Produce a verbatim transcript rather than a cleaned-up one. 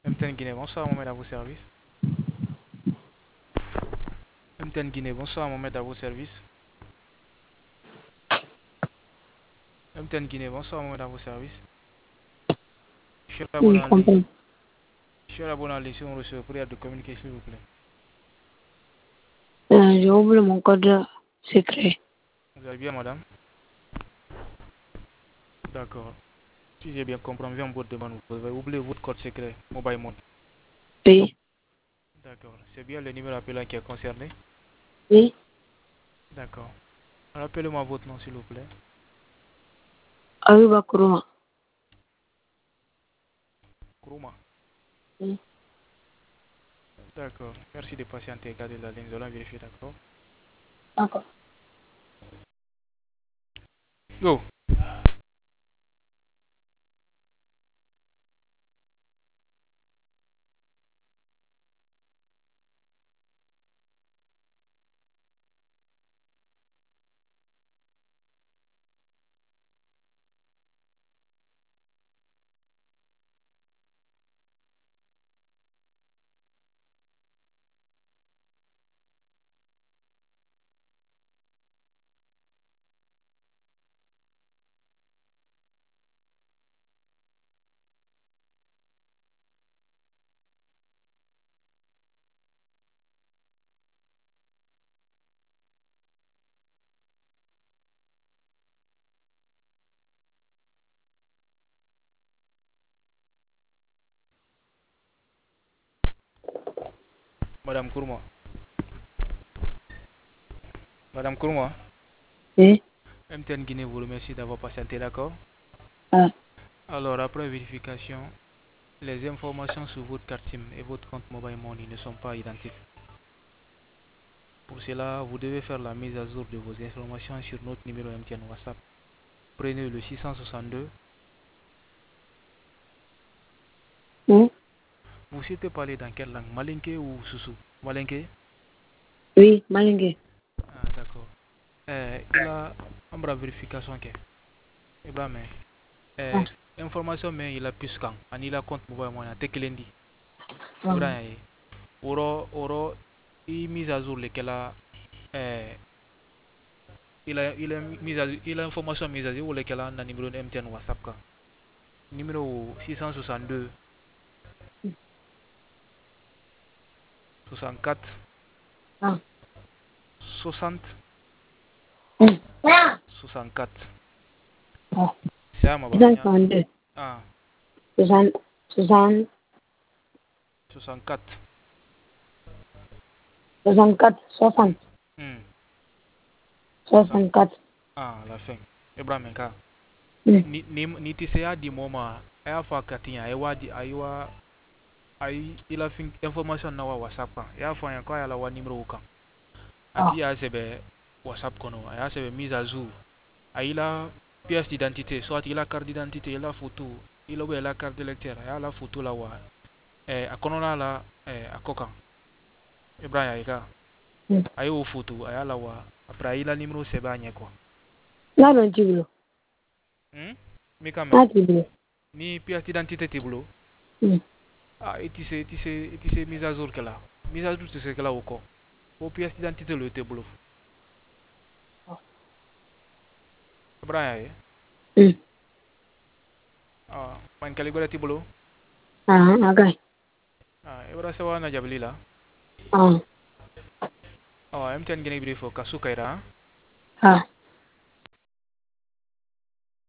M T N Guinée, bonsoir Mohamed à vos services. M T N Guinée, bonsoir Mohamed à vos services. M T N Guinée, bonsoir Mohamed à vos services. Je suis la bonne Oui, en je ligne. comprends. Je suis la bonne en ligne si on reçoit le prière de communiquer s'il vous plaît. Euh, j'ai oublié mon code secret. Vous allez bien madame? D'accord. Si j'ai bien compris, on vient en boîte de demande. Vous avez oublié votre code secret, mobile money. Oui, D'accord. C'est bien le numéro appelant qui est concerné? oui, D'accord. Rappelez-moi votre nom s'il vous plaît. Ayuba Kuruma. Kuruma. Oui, D'accord. Merci de patienter et garder la ligne. Nous allons vérifier, d'accord? d'accord. Go. Madame Kuruma. Madame Kuruma. Oui, M T N Guinée vous remercie d'avoir patienté, d'accord? ah, Alors, après vérification, les informations sur votre carte SIM et votre compte mobile money ne sont pas identiques. Pour cela, vous devez faire la mise à jour de vos informations sur notre numéro M T N WhatsApp. Prenez le six cent soixante-deux. oui, Vous souhaitez parler dans quelle langue? Malinké ou Soussou? Malinké? oui, Malingue. Ah, d'accord. Eh, il a une vérification que Ibrahim, Ah, eh, information mais il a plus quand il a compte mobile money te kelendi. ah, Ibrahim, oro oro i mise à jour lequel a eh, il a il a mise à il a information mise à jour lequel a un numéro M T N WhatsApp ka. Numéro six cent soixante-deux soixante-quatre ah, soixante hum. Ah, soixante-quatre. ah. C'est à ma bamia. soixante-deux, Ah, soixante, soixante, soixante-quatre. soixante-quatre, soixante, Hmm. soixante. soixante-quatre. Ah, la fin. Ibrahim ka. Hum. Ni ni ni ti se a di moma. Aya fa katinya aywa di aywa ay ila fin information na wa WhatsApp kan. Ya fa yan ko ya la wa numéro kan. Ah, Ati ya sebe WhatsApp kono. Ya sebe mise à jour. Ay la pièce d'identité, soit il a carte d'identité, il a photo, il a la carte d'électeur, il a la photo la wa. Eh, a kono la eh, a kokan. Ibrahim Aïka. hum. Aïe au photo, aïe la wa. Après, il a numéro c'est bagné quoi. Là, non, tu veux. Hmm? Mais quand même, Là, tu veux. ni pièce d'identité t'es boulot. Hum. Ah, et tu sais, tu sais, tu sais, mise à jour que là. Mise à jour, tu sais que là, au quoi. Au pièce d'identité, le t'es boulot. Ibrahim Aïe. Hum. Ah, man caligula t'es boulot. Ah, okay. Ah, Ibrahim c'est wa na jabli là. Ah, Ah, M T N Guinée Brifo, Kasukaira. ah.